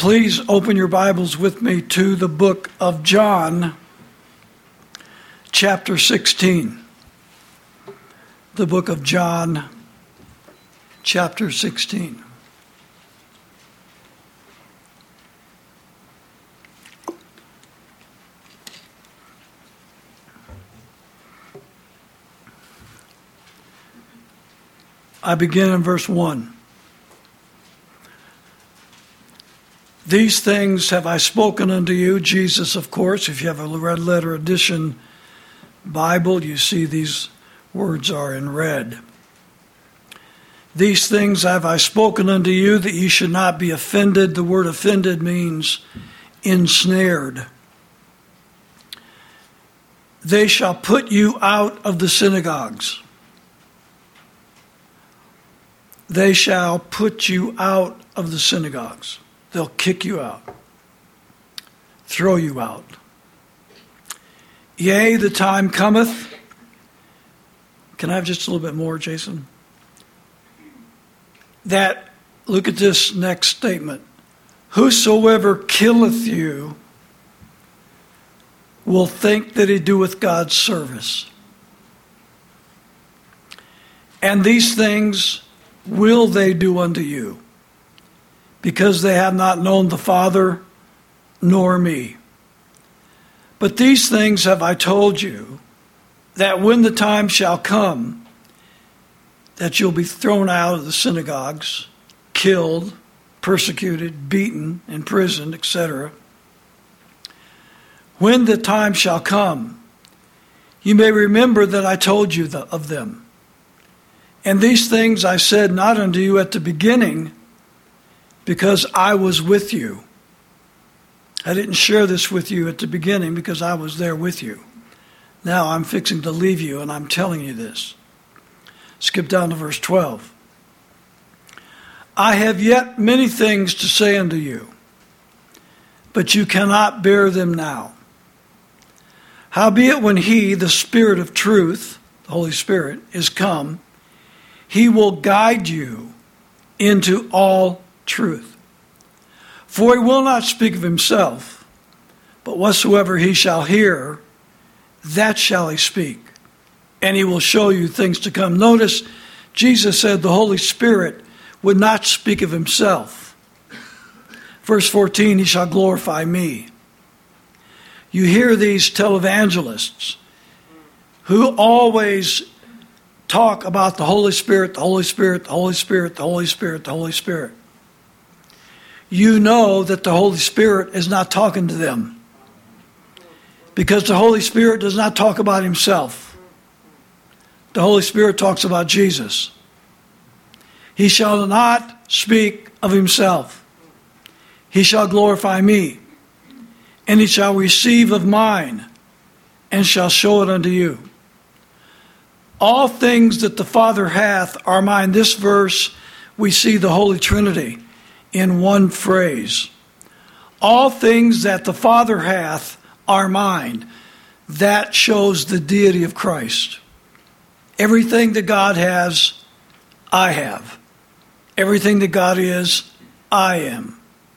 Please open your Bibles with me to the book of John, chapter 16. The book of John, chapter 16. I begin in verse 1. These things have I spoken unto you, Jesus, of course. If you have a red letter edition Bible, you see these words are in red. These things have I spoken unto you, that ye should not be offended. The word offended means ensnared. They shall put you out of the synagogues. They shall put you out of the synagogues. They'll kick you out, throw you out. Yea, the time cometh. Can I have just a little bit more, Jason? That, look at this next statement. Whosoever killeth you will think that he doeth God's service. And these things will they do unto you, because they have not known the Father nor me. But these things have I told you, that when the time shall come, that you'll be thrown out of the synagogues, killed, persecuted, beaten, imprisoned, etc. When the time shall come, you may remember that I told you of them. And these things I said not unto you at the beginning, because I was with you. I didn't share this with you at the beginning because I was there with you. Now I'm fixing to leave you and I'm telling you this. Skip down to verse 12. I have yet many things to say unto you, but you cannot bear them now. Howbeit when he, the Spirit of truth, the Holy Spirit, is come, he will guide you into all truth. For he will not speak of himself, but whatsoever he shall hear, that shall he speak. And he will show you things to come. Notice, Jesus said the Holy Spirit would not speak of himself. Verse 14, he shall glorify me. You hear these televangelists who always talk about the Holy Spirit, the Holy Spirit, the Holy Spirit, the Holy Spirit, the Holy Spirit. You know that the Holy Spirit is not talking to them, because the Holy Spirit does not talk about himself. The Holy Spirit talks about Jesus. He shall not speak of himself. He shall glorify me, and he shall receive of mine, and shall show it unto you. All things that the Father hath are mine. This verse, we see the Holy Trinity in one phrase. All things that the Father hath are mine. That shows the deity of Christ. Everything that God has, I have. Everything that God is, I am.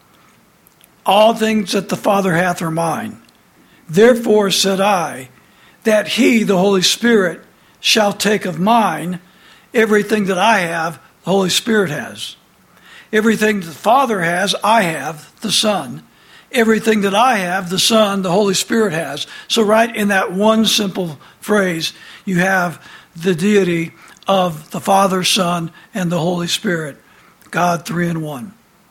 All things that the Father hath are mine. Therefore said I, that he, the Holy Spirit, shall take of mine. Everything that I have, the Holy Spirit has. Everything the Father has, I have, the Son. Everything that I have, the Son, the Holy Spirit has. So right in that one simple phrase, you have the deity of the Father, Son, and the Holy Spirit. God, three in one.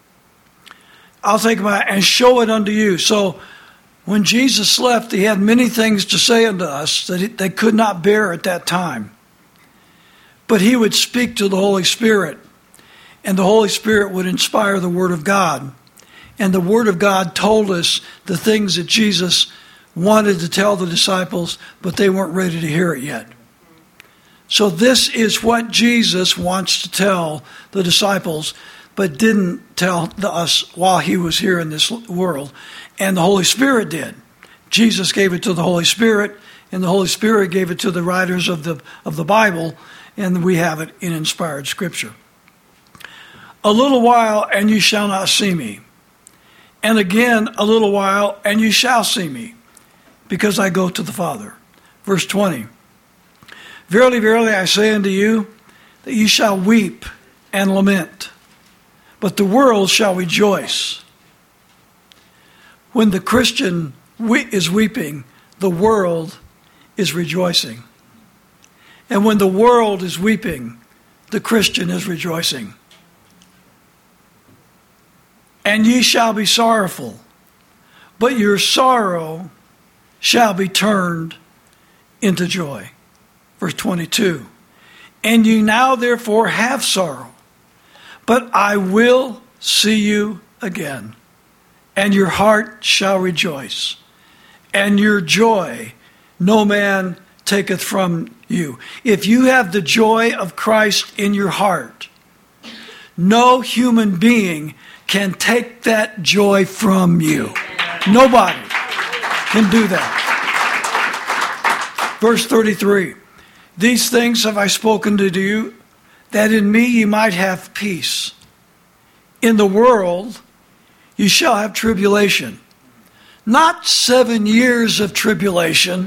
I'll take my and show it unto you. So when Jesus left, he had many things to say unto us that they could not bear at that time. But he would speak to the Holy Spirit, and the Holy Spirit would inspire the Word of God. And the Word of God told us the things that Jesus wanted to tell the disciples, but they weren't ready to hear it yet. So this is what Jesus wants to tell the disciples, but didn't tell us while he was here in this world. And the Holy Spirit did. Jesus gave it to the Holy Spirit, and the Holy Spirit gave it to the writers of the Bible, and we have it in inspired Scripture. A little while, and you shall not see me. and again a little while, and you shall see me, because I go to the Father. Verse 20. Verily, verily, I say unto you, that ye shall weep and lament, but the world shall rejoice. When the Christian is weeping, the world is rejoicing. And when the world is weeping, the Christian is rejoicing. And ye shall be sorrowful, but your sorrow shall be turned into joy. Verse 22. And ye now therefore have sorrow, but I will see you again, and your heart shall rejoice, and your joy no man taketh from you. If you have the joy of Christ in your heart, no human being can take that joy from you. Nobody can do that. Verse 33. These things have I spoken to you, that in me ye might have peace. In the world ye shall have tribulation. Not 7 years of tribulation.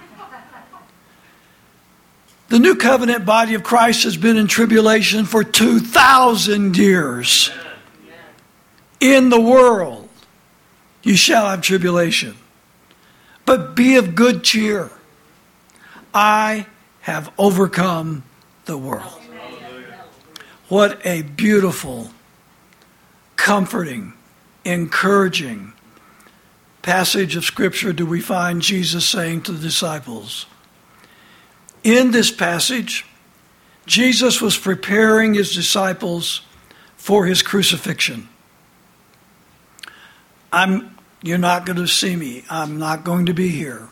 The New Covenant body of Christ has been in tribulation for 2,000 years. In the world you shall have tribulation. But be of good cheer. I have overcome the world. What a beautiful, comforting, encouraging passage of Scripture do we find Jesus saying to the disciples. In this passage, Jesus was preparing his disciples for his crucifixion. You're not going to see me. I'm not going to be here.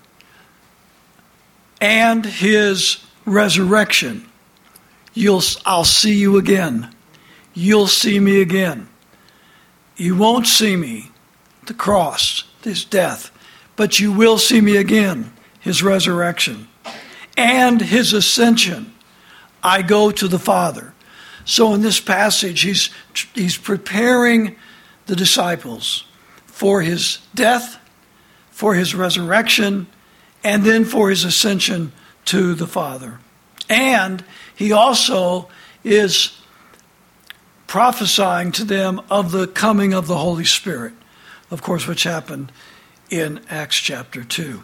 And his resurrection. I'll see you again. You'll see me again. You won't see me, the cross, his death, but you will see me again, his resurrection, and his ascension. I go to the Father. So in this passage, he's preparing the disciples for his death, for his resurrection, and then for his ascension to the Father. And he also is prophesying to them of the coming of the Holy Spirit, of course, which happened in Acts chapter 2.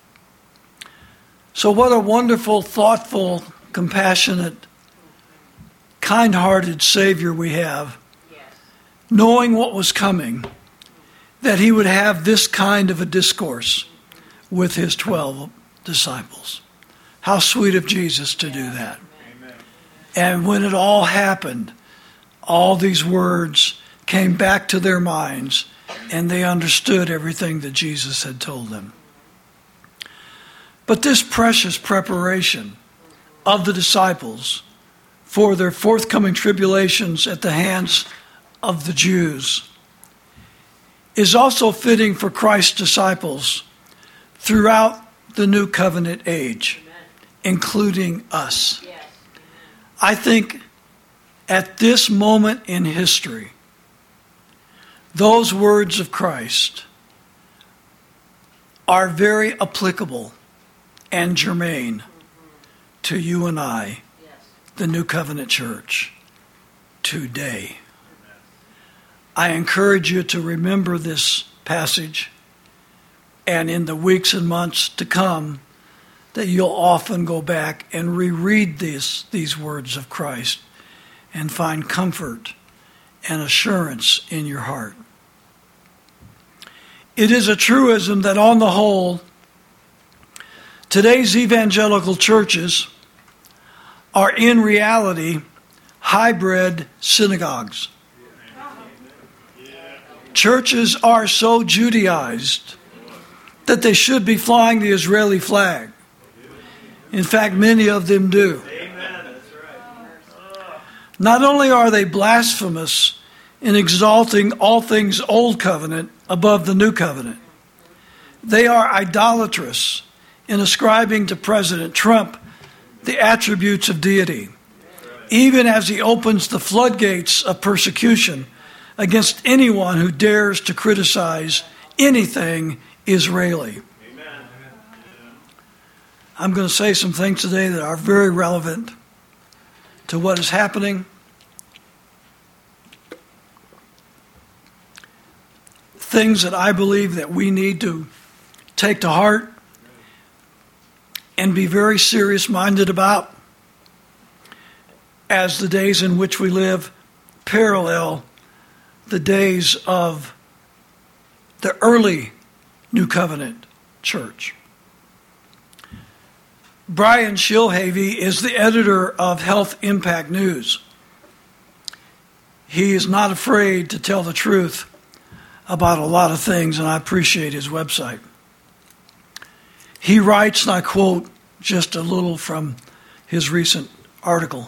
So what a wonderful, thoughtful, compassionate, kind-hearted Savior we have, knowing what was coming, that he would have this kind of a discourse with his 12 disciples. How sweet of Jesus to do that. Amen. And when it all happened, all these words came back to their minds, and they understood everything that Jesus had told them. But this precious preparation of the disciples for their forthcoming tribulations at the hands of the Jews is also fitting for Christ's disciples throughout the New Covenant age, including us. I think at this moment in history, those words of Christ are very applicable and germane to you and I, the New Covenant Church, today. I encourage you to remember this passage, and in the weeks and months to come, that you'll often go back and reread these words of Christ and find comfort and assurance in your heart. It is a truism that on the whole, today's evangelical churches are in reality hybrid synagogues. Churches are so Judaized that they should be flying the Israeli flag. In fact, many of them do. Not only are they blasphemous in exalting all things Old Covenant above the New Covenant, they are idolatrous in ascribing to President Trump the attributes of deity, even as he opens the floodgates of persecution against anyone who dares to criticize anything Israeli. Amen. I'm going to say some things today that are very relevant to what is happening. Things that I believe that we need to take to heart and be very serious-minded about, as the days in which we live parallel the days of the early New Covenant church. Brian Shilhavy is the editor of Health Impact News. He is not afraid to tell the truth about a lot of things, and I appreciate his website. He writes, and I quote just a little from his recent article.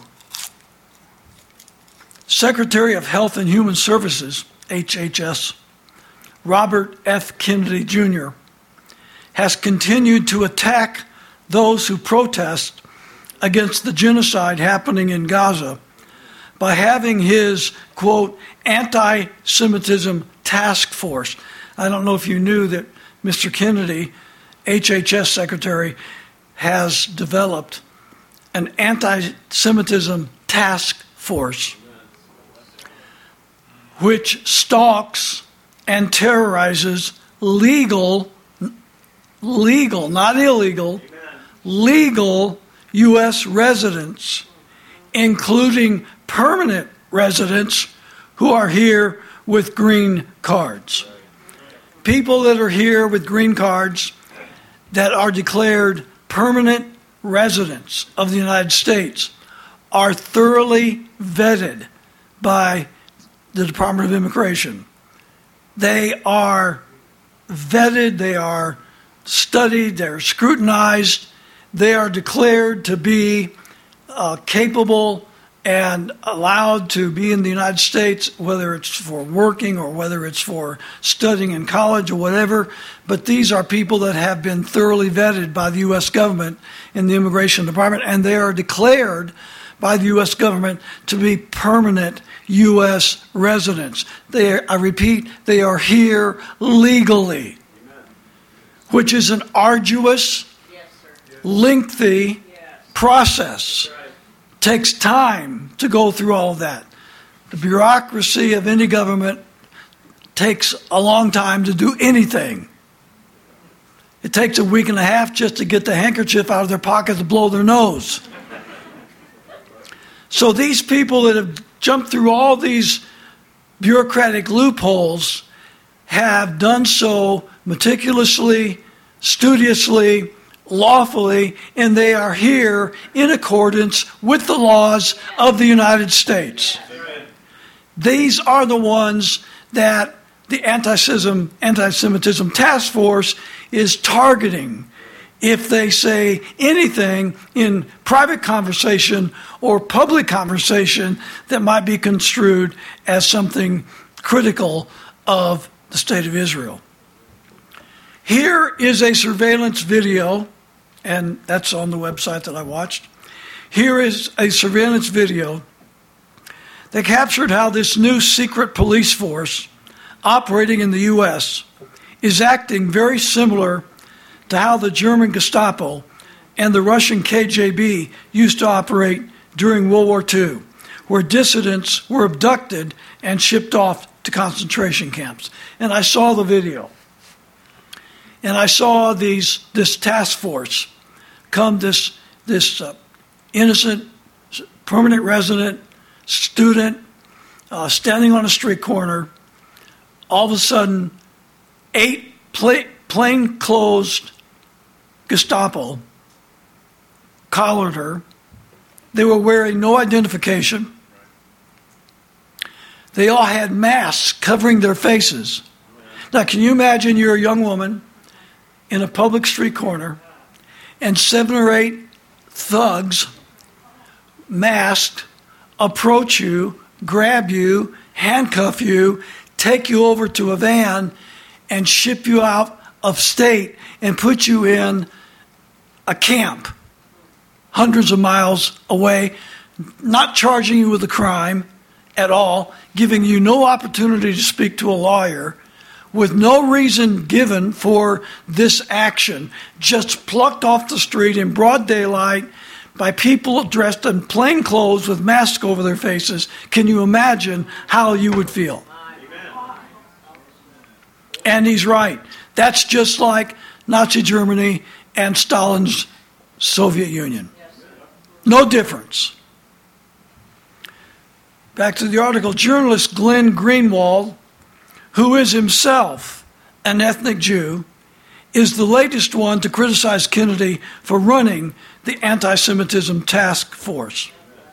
Secretary of Health and Human Services, HHS, Robert F. Kennedy Jr., has continued to attack those who protest against the genocide happening in Gaza by having his, quote, anti-Semitism task force. I don't know if you knew that Mr. Kennedy, HHS Secretary, has developed an anti-Semitism task force which stalks and terrorizes legal, not illegal, legal U.S. residents, including permanent residents who are here with green cards. People that are here with green cards that are declared permanent residents of the United States are thoroughly vetted by the Department of Immigration. They are vetted, they are studied, they're scrutinized, they are declared to be capable and allowed to be in the United States, whether it's for working or whether it's for studying in college or whatever. But these are people that have been thoroughly vetted by the U.S. government in the Immigration Department, and they are declared by the U.S. government to be permanent U.S. residents. I repeat, they are here legally, which is an arduous, lengthy process. Takes time to go through all of that. The bureaucracy of any government takes a long time to do anything. It takes a week and a half just to get the handkerchief out of their pocket to blow their nose. So these people that have jumped through all these bureaucratic loopholes have done so meticulously, studiously, lawfully, and they are here in accordance with the laws of the United States. Amen. These are the ones that the anti-Semitism task force is targeting if they say anything in private conversation or public conversation that might be construed as something critical of the state of Israel. Here is a surveillance video, and that's on the website that I watched. Here is a surveillance video that captured how this new secret police force operating in the U.S. is acting very similar to how the German Gestapo and the Russian KGB used to operate during World War II, where dissidents were abducted and shipped off to concentration camps. And I saw the video. And I saw this task force come, this innocent, permanent resident, student, standing on a street corner. All of a sudden, 8 plainclothes Gestapo collared her. They were wearing no identification. They all had masks covering their faces. Now, can you imagine you're a young woman in a public street corner and 7 or 8 thugs, masked, approach you, grab you, handcuff you, take you over to a van and ship you out of state and put you in a camp hundreds of miles away, not charging you with a crime, at all, giving you no opportunity to speak to a lawyer, with no reason given for this action, just plucked off the street in broad daylight by people dressed in plain clothes with masks over their faces. Can you imagine how you would feel? Amen. And he's right. That's just like Nazi Germany and Stalin's Soviet Union. No difference. Back to the article. Journalist Glenn Greenwald, who is himself an ethnic Jew, is the latest one to criticize Kennedy for running the anti-Semitism task force.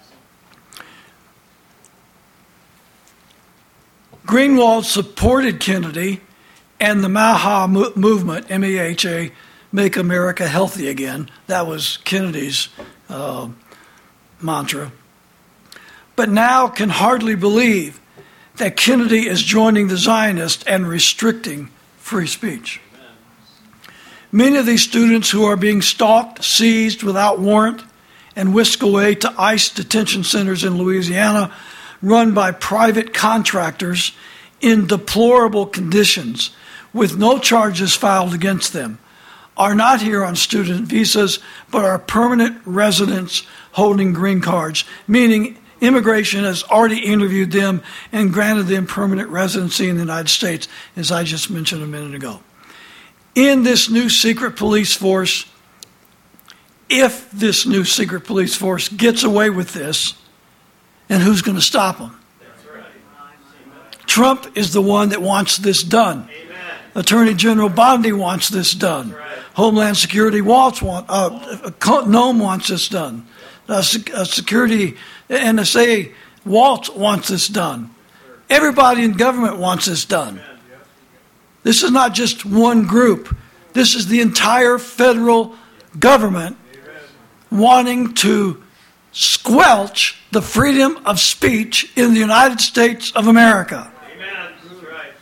Greenwald supported Kennedy and the MAHA movement, M-E-H-A, Make America Healthy Again. That was Kennedy's mantra. But now can hardly believe that Kennedy is joining the Zionists and restricting free speech. Many of these students who are being stalked, seized without warrant, and whisked away to ICE detention centers in Louisiana, run by private contractors in deplorable conditions, with no charges filed against them, are not here on student visas, but are permanent residents holding green cards, meaning immigration has already interviewed them and granted them permanent residency in the United States, as I just mentioned a minute ago. In this new secret police force, if this new secret police force gets away with this, and who's going to stop them? Trump is the one that wants this done. Amen. Attorney General Bondi wants this done. Right. Homeland Security Noem wants this done. Security NSA Waltz wants this done. Everybody in government wants this done. This is not just one group. This is the entire federal government wanting to squelch the freedom of speech in the United States of America. Amen. That's right.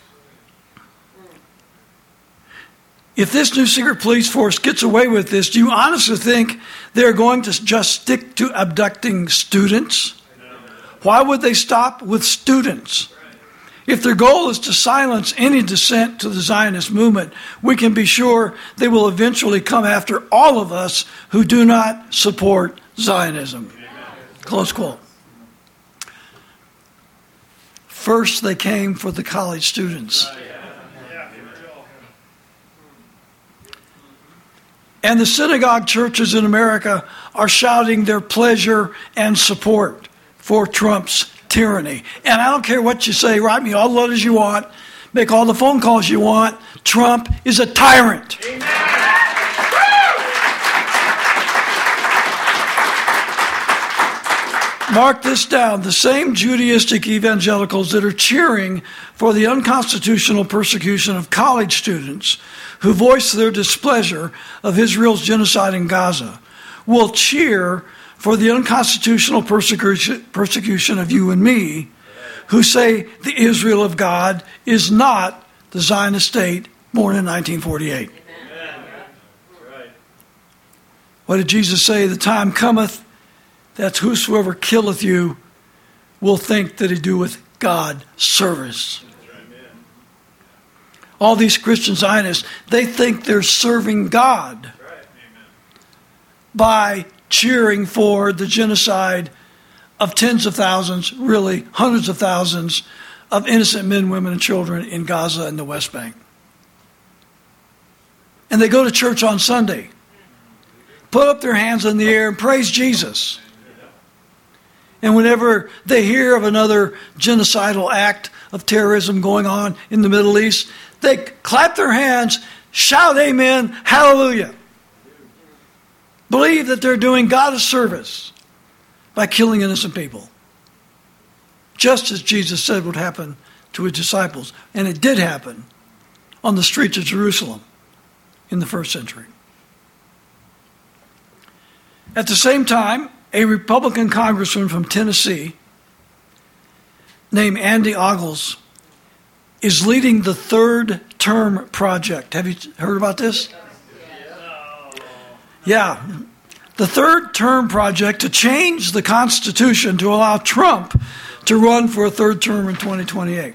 If this new secret police force gets away with this, do you honestly think they're going to just stick to abducting students? Why would they stop with students? If their goal is to silence any dissent to the Zionist movement, we can be sure they will eventually come after all of us who do not support Zionism. Close quote. First, they came for the college students. And the synagogue churches in America are shouting their pleasure and support for Trump's tyranny. And I don't care what you say, write me all the letters you want, make all the phone calls you want. Trump is a tyrant. Amen. Mark this down. The same Judaistic evangelicals that are cheering for the unconstitutional persecution of college students who voice their displeasure of Israel's genocide in Gaza will cheer for the unconstitutional persecution of you and me, who say the Israel of God is not the Zionist state born in 1948. Amen. Right. What did Jesus say? The time cometh that whosoever killeth you will think that he doeth God service. All these Christian Zionists, they think they're serving God by cheering for the genocide of tens of thousands, really hundreds of thousands of innocent men, women, and children in Gaza and the West Bank. And they go to church on Sunday, put up their hands in the air and praise Jesus. And whenever they hear of another genocidal act of terrorism going on in the Middle East, they clap their hands, shout amen, hallelujah. Believe that they're doing God a service by killing innocent people. Just as Jesus said would happen to his disciples. And it did happen on the streets of Jerusalem in the first century. At the same time, a Republican congressman from Tennessee named Andy Ogles is leading the Third Term Project. Have you heard about this? Yeah. The Third Term Project to change the Constitution to allow Trump to run for a third term in 2028.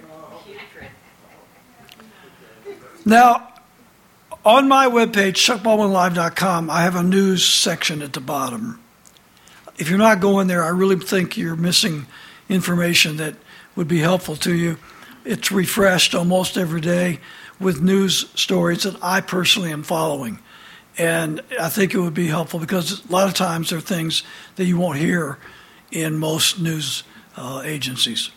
Now, on my webpage, chuckbaldwinlive.com, I have a news section at the bottom. If you're not going there, I really think you're missing information that would be helpful to you. It's refreshed almost every day with news stories that I personally am following. And I think it would be helpful because a lot of times there are things that you won't hear in most news agencies.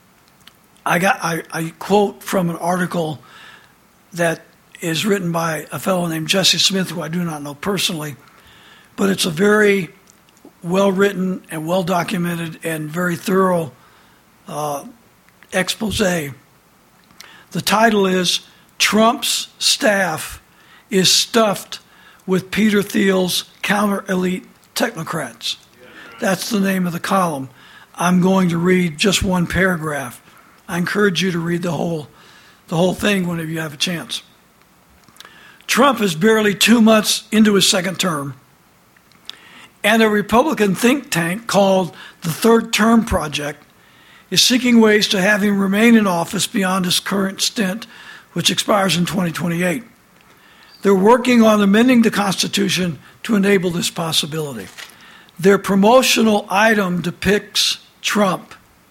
I quote from an article that is written by a fellow named Jesse Smith, who I do not know personally, but it's a very well-written and well-documented and very thorough expose. The title is Trump's Staff is Stuffed with Peter Thiel's Counter-Elite Technocrats. That's the name of the column. I'm going to read just one paragraph. I encourage you to read the whole thing whenever you have a chance. Trump is barely 2 months into his second term, and a Republican think tank called the Third Term Project is seeking ways to have him remain in office beyond his current stint, which expires in 2028. They're working on amending the Constitution to enable this possibility. Their promotional item depicts Trump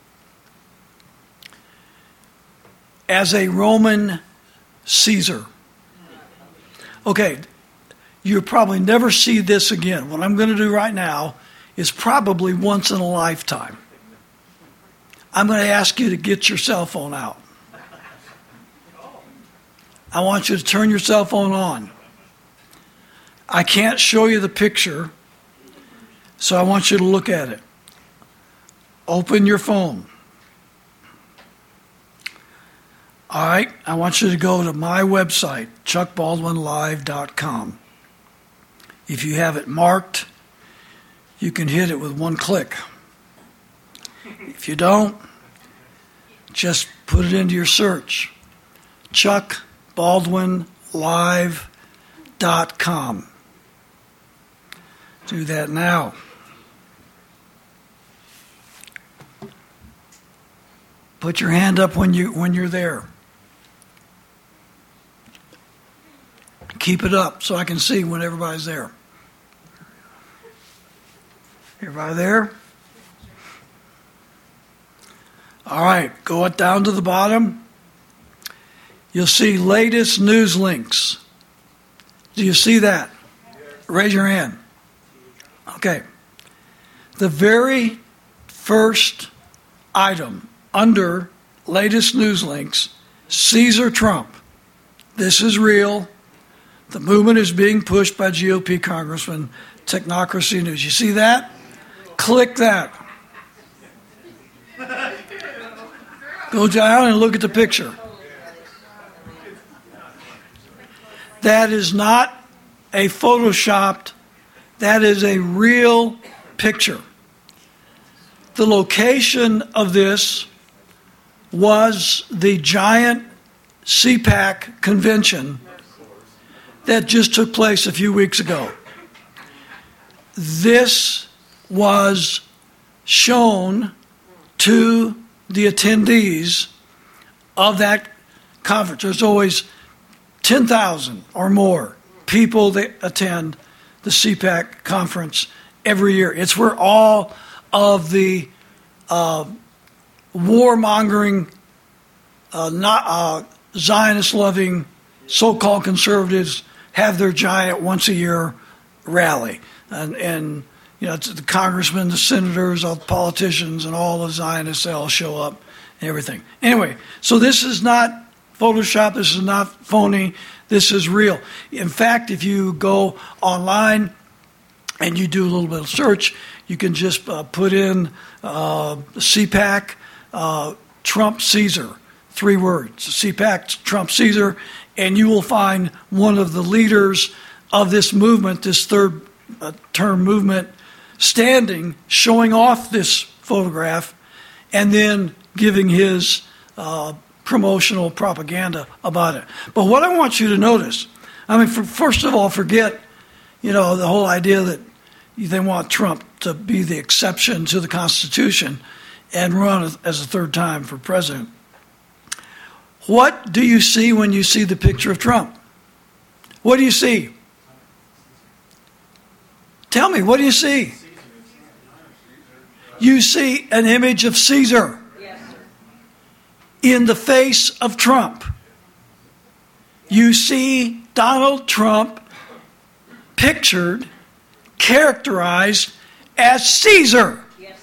as a Roman Caesar. Okay, you'll probably never see this again. What I'm going to do right now is probably once in a lifetime. I'm going to ask you to get your cell phone out. I want you to turn your cell phone on. I can't show you the picture, so I want you to look at it. Open your phone. All right, I want you to go to my website, chuckbaldwinlive.com. If you have it marked, you can hit it with one click. If you don't, just put it into your search, chuckbaldwinlive.com. Do that now. Put your hand up when you're there. Keep it up so I can see when everybody's there. Everybody there? All right, go down to the bottom. You'll see latest news links. Do you see that? Raise your hand. Okay. The very first item under latest news links, Caesar Trump. This is real. The movement is being pushed by GOP Congressman, Technocracy News. You see that? Click that. Go down and look at the picture. That is not a photoshopped, that is a real picture. The location of this was the giant CPAC convention that just took place a few weeks ago. This was shown to the attendees of that conference. There's always 10,000 or more people that attend the CPAC conference every year. It's where all of the warmongering, Zionist-loving, so-called conservatives have their giant once-a-year rally. And you know, it's the congressmen, the senators, all the politicians, and all the Zionists, they all show up and everything. Anyway, so this is not Photoshop. This is not phony. This is real. In fact, if you go online and you do a little bit of search, you can just put in CPAC, Trump Caesar, 3 words, CPAC, Trump Caesar, and you will find one of the leaders of this movement, this third term movement, standing, showing off this photograph, and then giving his promotional propaganda about it. But what I want you to notice, I mean, first of all, forget, you know, the whole idea that they want Trump to be the exception to the Constitution and run as a third time for president. What do you see when you see the picture of Trump? What do you see? Tell me, what do you see? You see an image of Caesar in the face of Trump. You see Donald Trump pictured, characterized as Caesar.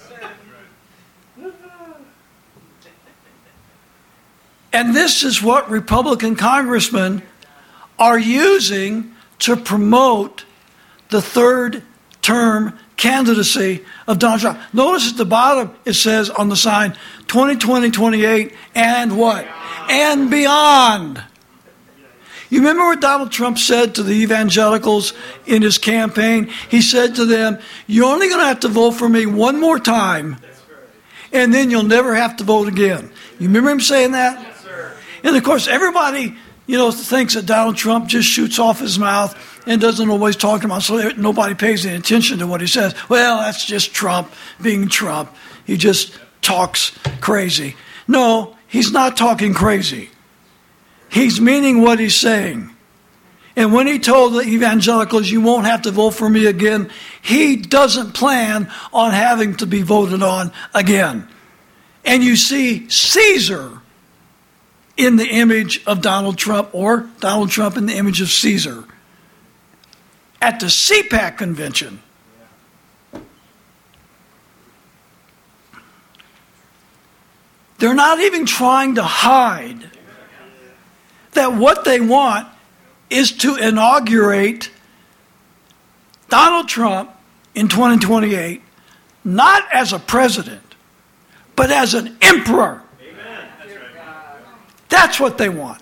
And this is what Republican congressmen are using to promote the third term candidacy of Donald Trump. Notice at the bottom it says on the sign 2020, 28 and what? And beyond. You remember what Donald Trump said to the evangelicals in his campaign? He said to them, you're only going to have to vote for me one more time, and then you'll never have to vote again. You remember him saying that? Yes, sir. And of course, everybody, thinks that Donald Trump just shoots off his mouth and doesn't know what he's talking about, so nobody pays any attention to what he says. Well, that's just Trump being Trump. He just talks crazy. No, he's not talking crazy. He's meaning what he's saying. And when he told the evangelicals, you won't have to vote for me again, he doesn't plan on having to be voted on again. And you see Caesar in the image of Donald Trump, or Donald Trump in the image of Caesar at the CPAC convention. They're not even trying to hide that what they want is to inaugurate Donald Trump in 2028, not as a president, but as an emperor. Amen. That's right. That's what they want.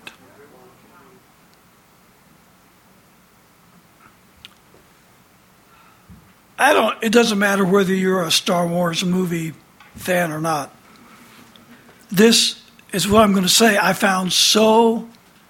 It doesn't matter whether you're a Star Wars movie fan or not. This is what I'm going to say. I found so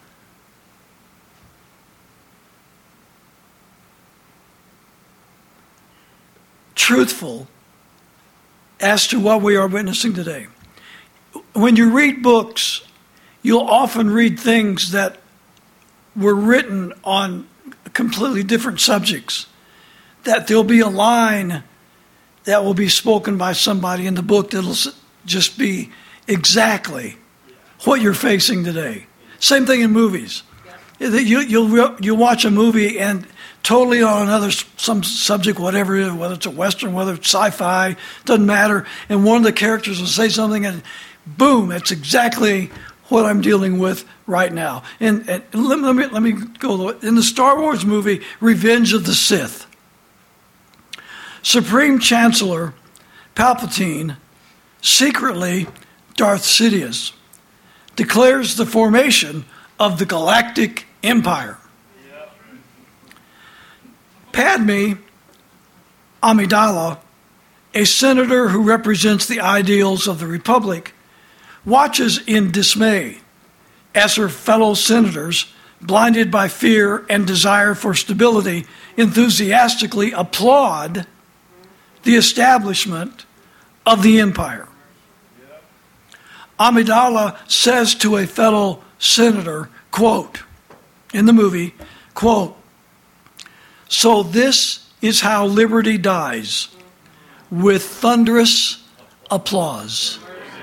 truthful as to what we are witnessing today. When you read books, you'll often read things that were written on completely different subjects. That there'll be a line that will be spoken by somebody in the book that'll just be exactly what you're facing today. Same thing in movies. You'll watch a movie and totally on some subject, whatever it is, whether it's a Western, whether it's sci-fi, doesn't matter. And one of the characters will say something and boom, it's exactly what I'm dealing with right now. And let me go. In the Star Wars movie, Revenge of the Sith, Supreme Chancellor Palpatine, secretly Darth Sidious, declares the formation of the Galactic Empire. Padme Amidala, a senator who represents the ideals of the Republic, watches in dismay as her fellow senators, blinded by fear and desire for stability, enthusiastically applaud the establishment of the empire. Amidala says to a fellow senator, quote, in the movie, quote, so this is how liberty dies, with thunderous applause.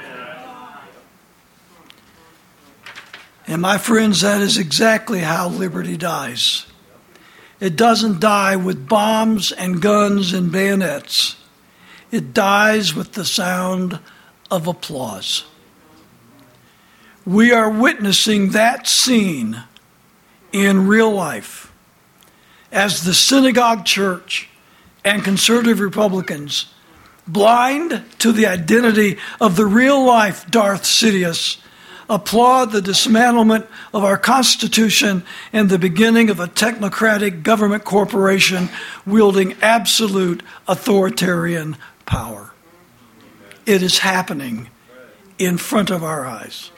And my friends, that is exactly how liberty dies. It doesn't die with bombs and guns and bayonets. It dies with the sound of applause. We are witnessing that scene in real life as the synagogue church and conservative Republicans, blind to the identity of the real life Darth Sidious, applaud the dismantlement of our Constitution and the beginning of a technocratic government corporation wielding absolute authoritarian power. It is happening in front of our eyes.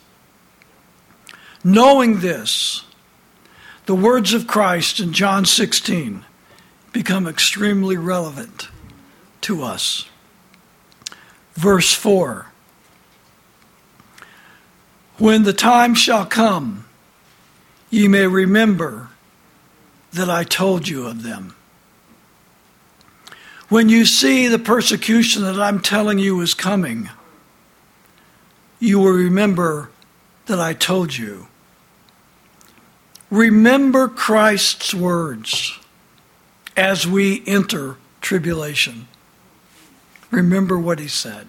Knowing this, the words of Christ in John 16 become extremely relevant to us. Verse 4. When the time shall come, ye may remember that I told you of them. When you see the persecution that I'm telling you is coming, you will remember that I told you. Remember Christ's words as we enter tribulation. Remember what he said.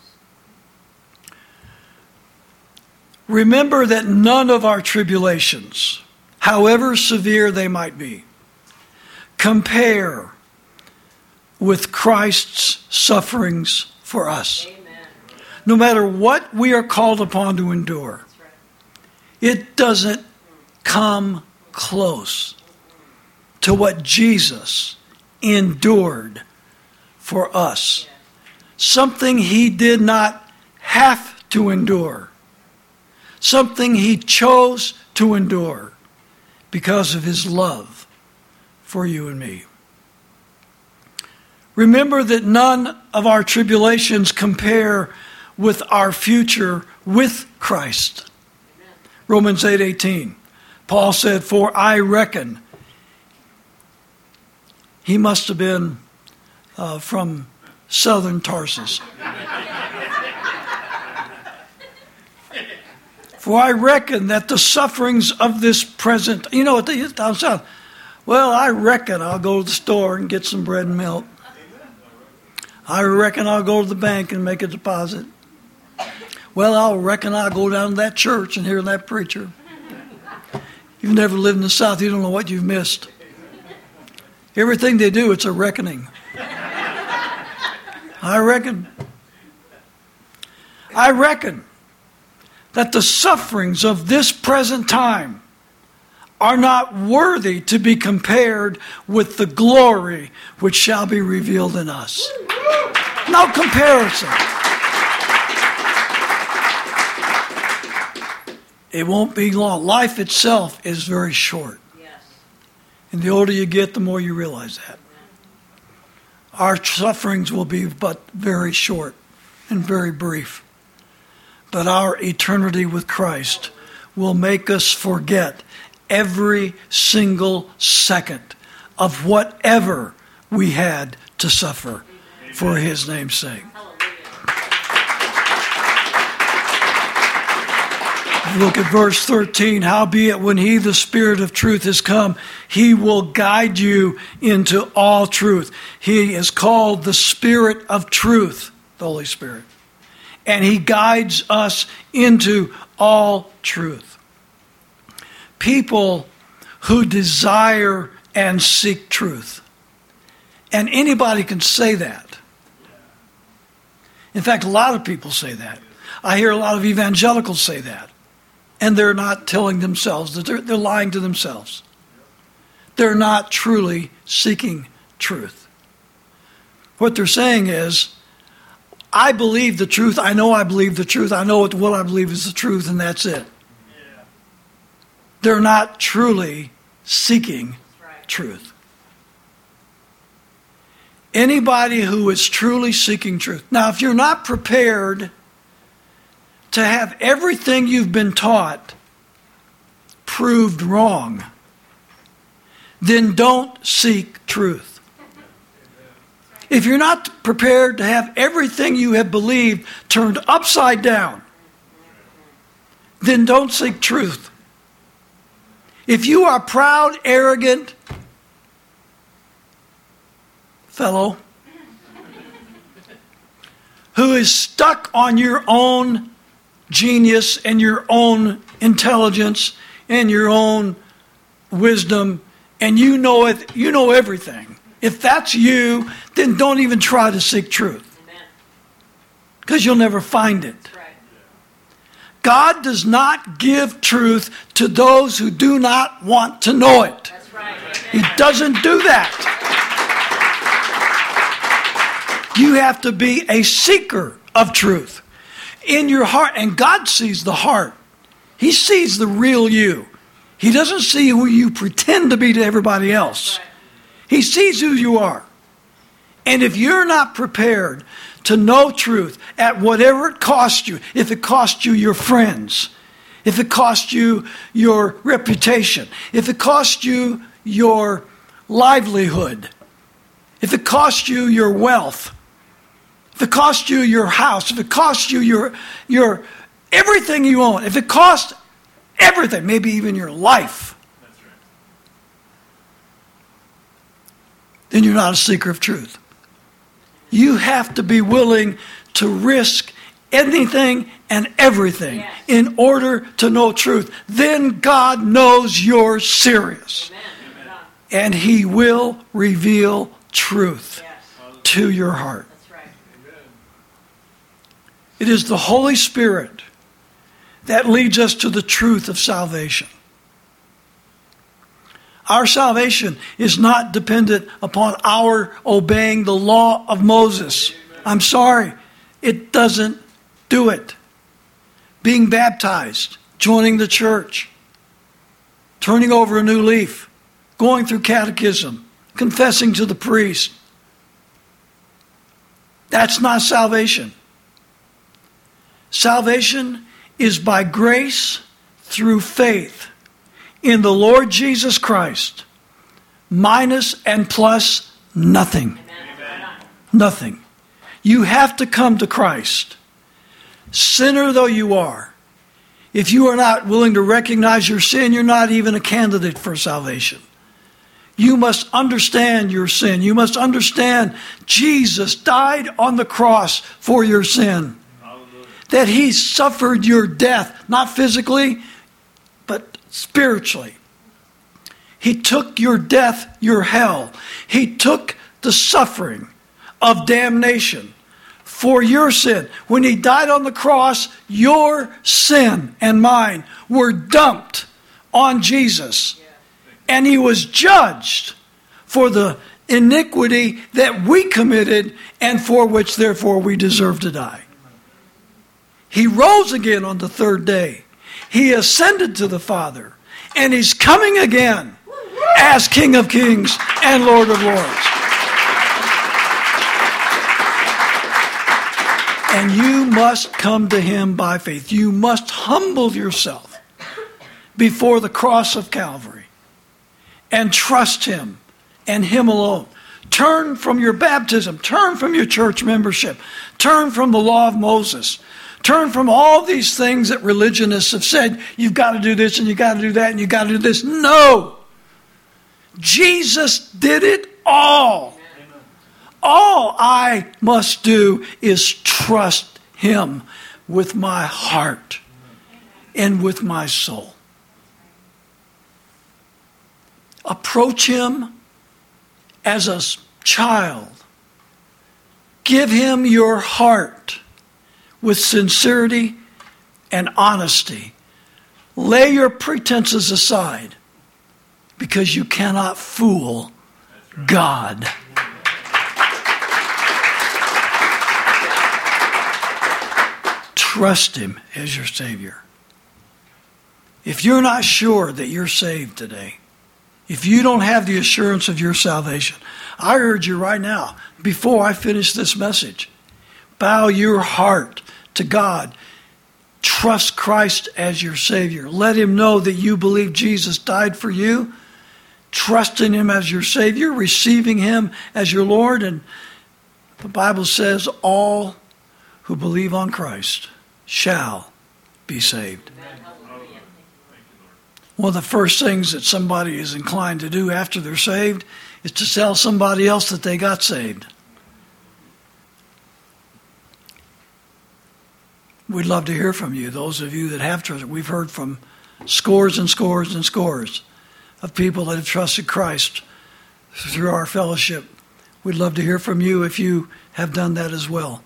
Remember that none of our tribulations, however severe they might be, compare with Christ's sufferings for us. Amen. No matter what we are called upon to endure, it doesn't come close to what Jesus endured for us. Something he did not have to endure. Something he chose to endure because of his love for you and me. Remember that none of our tribulations compare with our future with Christ. Romans 8:18. Paul said, for I reckon. He must have been from southern Tarsus. For I reckon that the sufferings of this present, down south, well, I reckon I'll go to the store and get some bread and milk. I reckon I'll go to the bank and make a deposit. Well, I reckon I'll go down to that church and hear that preacher. You've never lived in the South, you don't know what you've missed. Everything they do, it's a reckoning. I reckon that the sufferings of this present time are not worthy to be compared with the glory which shall be revealed in us. No comparison. It won't be long. Life itself is very short. Yes. And the older you get, the more you realize that. Our sufferings will be but very short and very brief. But our eternity with Christ will make us forget every single second of whatever we had to suffer for his name's sake. Look at verse 13. Howbeit, when he, the Spirit of truth, is come, he will guide you into all truth. He is called the Spirit of truth, the Holy Spirit. And he guides us into all truth. People who desire and seek truth. And anybody can say that. In fact, a lot of people say that. I hear a lot of evangelicals say that. And they're not telling themselves that they're lying to themselves. They're not truly seeking truth. What they're saying is, I believe the truth. I know I believe the truth. I know what I believe is the truth, and that's it. Yeah. They're not truly seeking truth. Anybody who is truly seeking truth. Now, if you're not prepared to have everything you've been taught proved wrong, then don't seek truth. If you're not prepared to have everything you have believed turned upside down, then don't seek truth. If you are proud, arrogant fellow who is stuck on your own genius and your own intelligence and your own wisdom, and you know it, you know everything. If that's you, then don't even try to seek truth. Because you'll never find it. Right. God does not give truth to those who do not want to know it. That's right. He doesn't do that. You have to be a seeker of truth in your heart. And God sees the heart. He sees the real you. He doesn't see who you pretend to be to everybody else. He sees who you are. And if you're not prepared to know truth at whatever it costs you. If it costs you your friends, if it costs you your reputation, if it costs you your livelihood, if it costs you your wealth, if it costs you your house, if it costs you your everything you own, if it costs everything, maybe even your life, That's right. then you're not a seeker of truth. You have to be willing to risk anything and everything in order to know truth. Then God knows you're serious. Amen. And He will reveal truth Yes. to your heart. That's right. Amen. It is the Holy Spirit that leads us to the truth of salvation. Our salvation is not dependent upon our obeying the law of Moses. I'm sorry, it doesn't do it. Being baptized, joining the church, turning over a new leaf, going through catechism, confessing to the priest. That's not salvation. Salvation is by grace through faith in the Lord Jesus Christ, minus and plus nothing. Amen. Nothing. You have to come to Christ. Sinner though you are, if you are not willing to recognize your sin, you're not even a candidate for salvation. You must understand your sin. You must understand Jesus died on the cross for your sin. Hallelujah. That He suffered your death, not physically, but spiritually. He took your death, your hell. He took the suffering of damnation for your sin. When He died on the cross, your sin and mine were dumped on Jesus. And He was judged for the iniquity that we committed and for which therefore we deserve to die. He rose again on the third day. He ascended to the Father. And He's coming again as King of Kings and Lord of Lords. And you must come to Him by faith. You must humble yourself before the cross of Calvary and trust Him and Him alone. Turn from your baptism. Turn from your church membership. Turn from the law of Moses. Turn from all these things that religionists have said, you've got to do this and you've got to do that and you've got to do this. No. Jesus did it all. All I must do is trust Him with my heart and with my soul. Approach Him as a child. Give Him your heart with sincerity and honesty. Lay your pretenses aside because you cannot fool God. Trust Him as your Savior. If you're not sure that you're saved today, if you don't have the assurance of your salvation, I urge you right now, before I finish this message, bow your heart to God. Trust Christ as your Savior. Let Him know that you believe Jesus died for you. Trust in Him as your Savior, receiving Him as your Lord. And the Bible says all who believe on Christ shall be saved. One of the first things that somebody is inclined to do after they're saved is to tell somebody else that they got saved. We'd love to hear from you, those of you that have trusted. We've heard from scores and scores and scores of people that have trusted Christ through our fellowship. We'd love to hear from you if you have done that as well.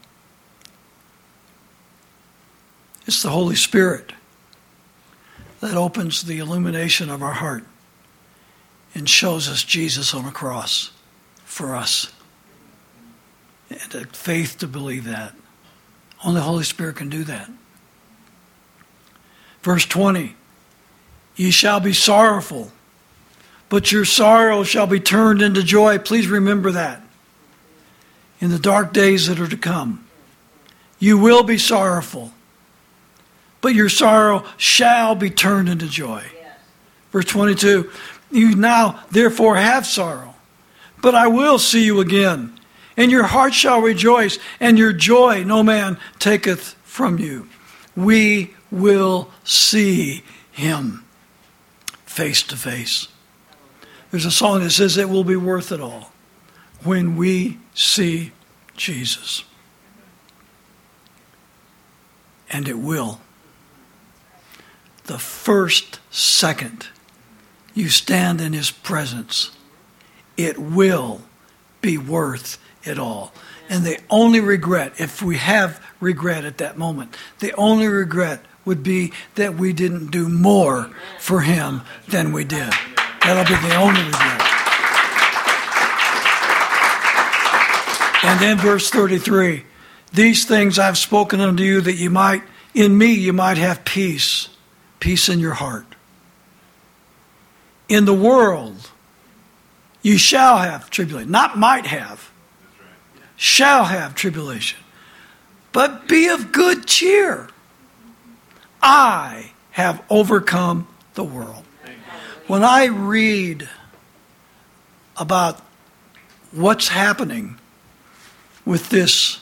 It's the Holy Spirit that opens the illumination of our heart and shows us Jesus on a cross for us. And the faith to believe that. Only the Holy Spirit can do that. Verse 20, ye shall be sorrowful, but your sorrow shall be turned into joy. Please remember that in the dark days that are to come. You will be sorrowful, but your sorrow shall be turned into joy. Yes. Verse 22, you now therefore have sorrow, but I will see you again, and your heart shall rejoice, and your joy no man taketh from you. We will see him face to face. There's a song that says it will be worth it all when we see Jesus. And it will. The first second you stand in his presence, it will be worth it all. And the only regret, if we have regret at that moment, the only regret would be that we didn't do more for him than we did. That'll be the only regret. And then verse 33, these things I've spoken unto you that you might, in me you might have peace, peace in your heart. In the world you shall have tribulation, not might have, shall have tribulation. But be of good cheer. I have overcome the world. When I read about what's happening with this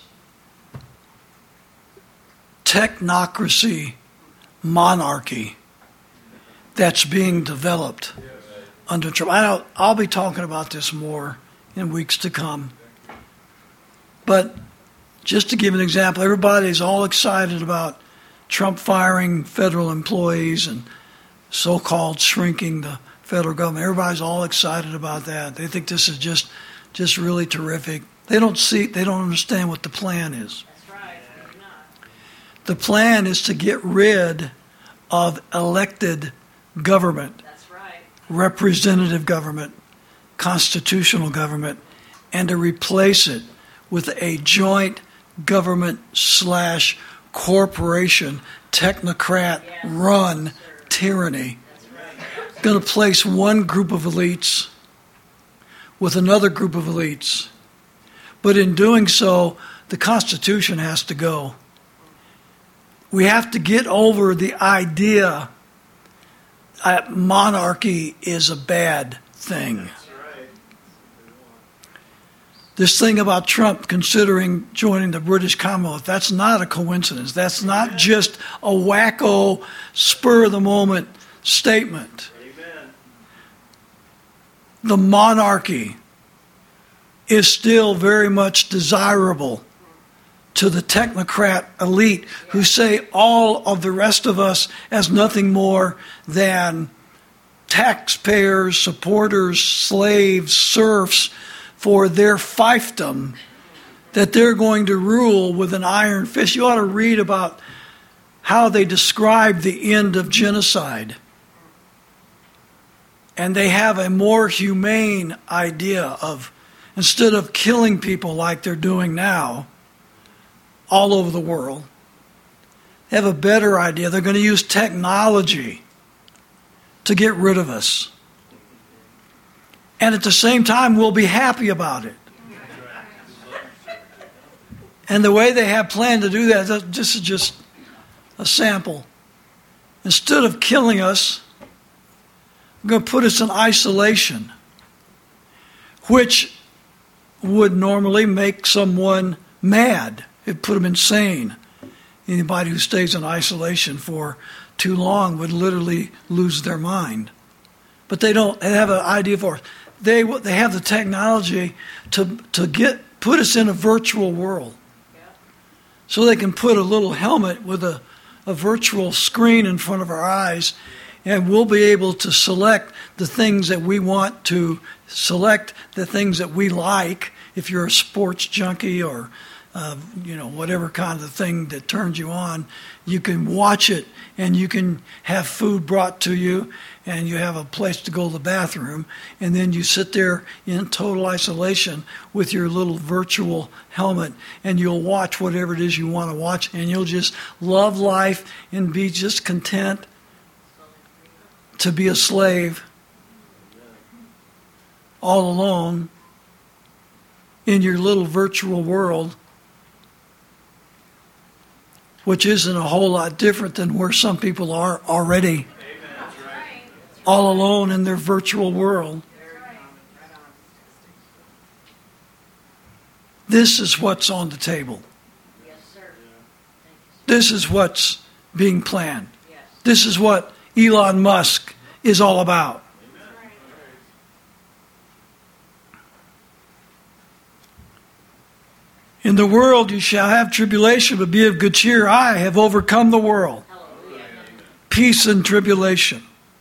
technocracy monarchy that's being developed under Trump, I'll be talking about this more in weeks to come. But just to give an example, everybody's all excited about Trump firing federal employees and so-called shrinking the federal government. Everybody's all excited about that. They think this is just really terrific. They don't understand what the plan is. That's right. They're not. The plan is to get rid of elected government, That's right. representative government, constitutional government, and to replace it with a joint government / corporation, technocrat run tyranny. Going to place one group of elites with another group of elites. But in doing so, the Constitution has to go. We have to get over the idea that monarchy is a bad thing. This thing about Trump considering joining the British Commonwealth, that's not a coincidence. That's not just a wacko, spur-of-the-moment statement. Amen. The monarchy is still very much desirable to the technocrat elite who say all of the rest of us as nothing more than taxpayers, supporters, slaves, serfs for their fiefdom, that they're going to rule with an iron fist. You ought to read about how they describe the end of genocide. And they have a more humane idea of, instead of killing people like they're doing now all over the world, they have a better idea. They're going to use technology to get rid of us. And at the same time, we'll be happy about it. And the way they have planned to do that, this is just a sample. Instead of killing us, they're going to put us in isolation, which would normally make someone mad. It'd put them insane. Anybody who stays in isolation for too long would literally lose their mind. But they don't. They have an idea for it. They have the technology to put us in a virtual world. So they can put a little helmet with a virtual screen in front of our eyes, and we'll be able to select the things that we want to select, the things that we like. If you're a sports junkie or whatever kind of thing that turns you on, you can watch it, and you can have food brought to you, and you have a place to go to the bathroom, and then you sit there in total isolation with your little virtual helmet, and you'll watch whatever it is you want to watch, and you'll just love life and be just content to be a slave all alone in your little virtual world. which isn't a whole lot different than where some people are already, all alone in their virtual world. This is what's on the table. Yes, sir. This is what's being planned. This is what Elon Musk is all about. In the world you shall have tribulation, but be of good cheer. I have overcome the world. Hallelujah. Peace and tribulation.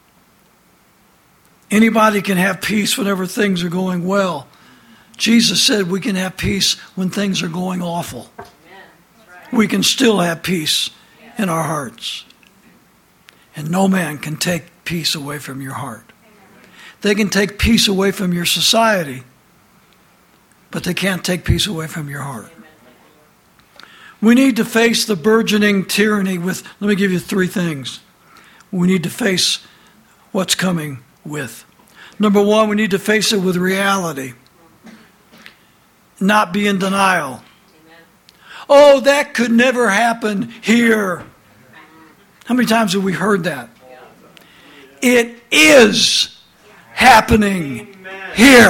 Anybody can have peace whenever things are going well. Jesus said we can have peace when things are going awful. Amen. That's right. We can still have peace in our hearts. And no man can take peace away from your heart. They can take peace away from your society, but they can't take peace away from your heart. We need to face the burgeoning tyranny with, let me give you 3 things. We need to face what's coming with. Number 1, we need to face it with reality. Not be in denial. Amen. Oh, that could never happen here. How many times have we heard that? It is happening here.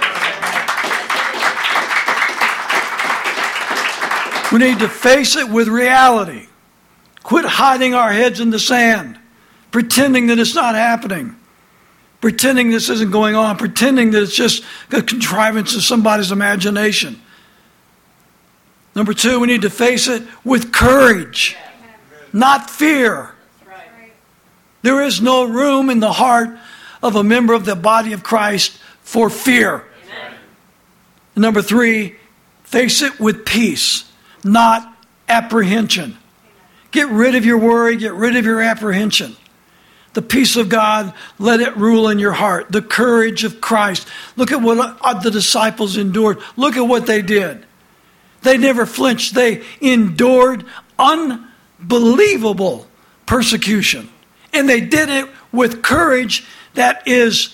We need to face it with reality. Quit hiding our heads in the sand, pretending that it's not happening, pretending this isn't going on, pretending that it's just a contrivance of somebody's imagination. Number 2, we need to face it with courage, not fear. That's right. There is no room in the heart of a member of the body of Christ for fear. Amen. Number 3, face it with peace, not apprehension. Get rid of your worry, get rid of your apprehension. The peace of God, let it rule in your heart. The courage of Christ. Look at what the disciples endured. Look at what they did. They never flinched. They endured unbelievable persecution. And they did it with courage that is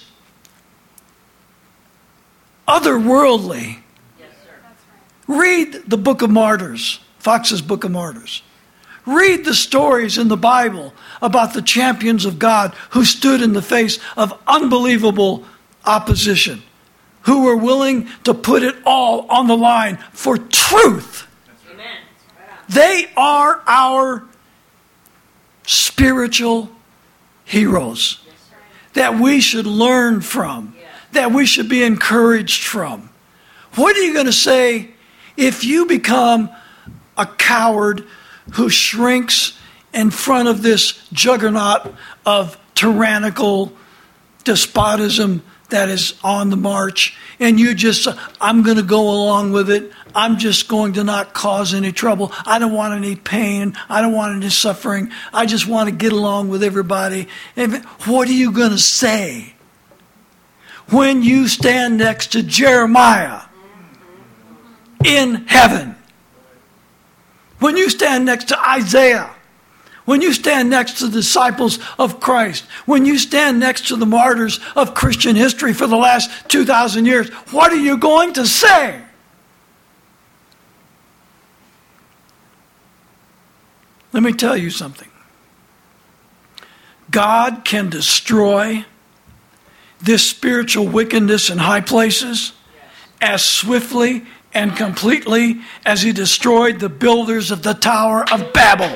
otherworldly. Yes, sir. Read the Book of Martyrs, Fox's Book of Martyrs. Read the stories in the Bible about the champions of God who stood in the face of unbelievable opposition, who were willing to put it all on the line for truth. Amen. Right on. They are our spiritual heroes Yes, sir. that we should learn from, that we should be encouraged from. What are you going to say if you become a coward who shrinks in front of this juggernaut of tyrannical despotism that is on the march, and you just, I'm going to go along with it. I'm just going to not cause any trouble. I don't want any pain. I don't want any suffering. I just want to get along with everybody. And what are you going to say when you stand next to Jeremiah in heaven? When you stand next to Isaiah, when you stand next to the disciples of Christ, when you stand next to the martyrs of Christian history for the last 2,000 years, what are you going to say? Let me tell you something. God can destroy this spiritual wickedness in high places as swiftly and completely as he destroyed the builders of the Tower of Babel.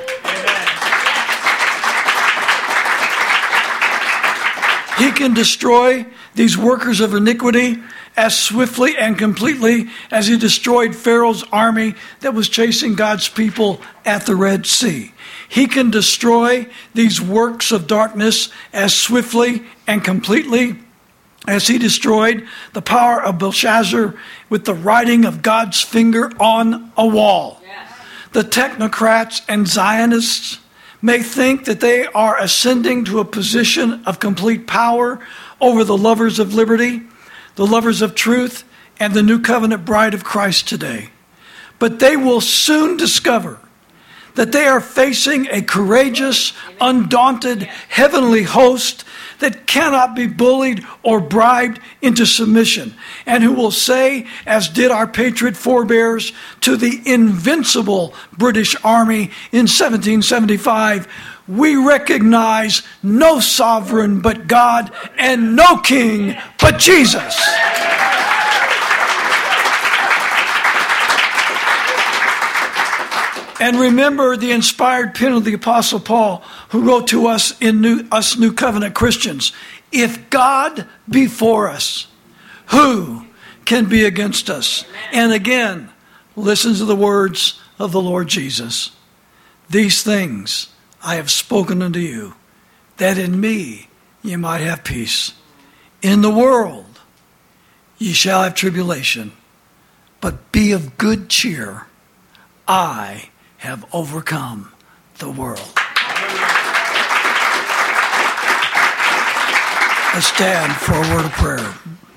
He can destroy these workers of iniquity as swiftly and completely as he destroyed Pharaoh's army that was chasing God's people at the Red Sea. He can destroy these works of darkness as swiftly and completely as he destroyed the power of Belshazzar with the writing of God's finger on a wall. Yes. The technocrats and Zionists may think that they are ascending to a position of complete power over the lovers of liberty, the lovers of truth, and the new covenant bride of Christ today. But they will soon discover that they are facing a courageous, undaunted heavenly host that cannot be bullied or bribed into submission, and who will say, as did our patriot forebears to the invincible British Army in 1775, we recognize no sovereign but God and no king but Jesus. And remember the inspired pen of the Apostle Paul, who wrote to us in New Covenant Christians, if God be for us, who can be against us? And again, listen to the words of the Lord Jesus. These things I have spoken unto you, that in me ye might have peace. In the world ye shall have tribulation, but be of good cheer. I have overcome the world. Let's stand for a word of prayer.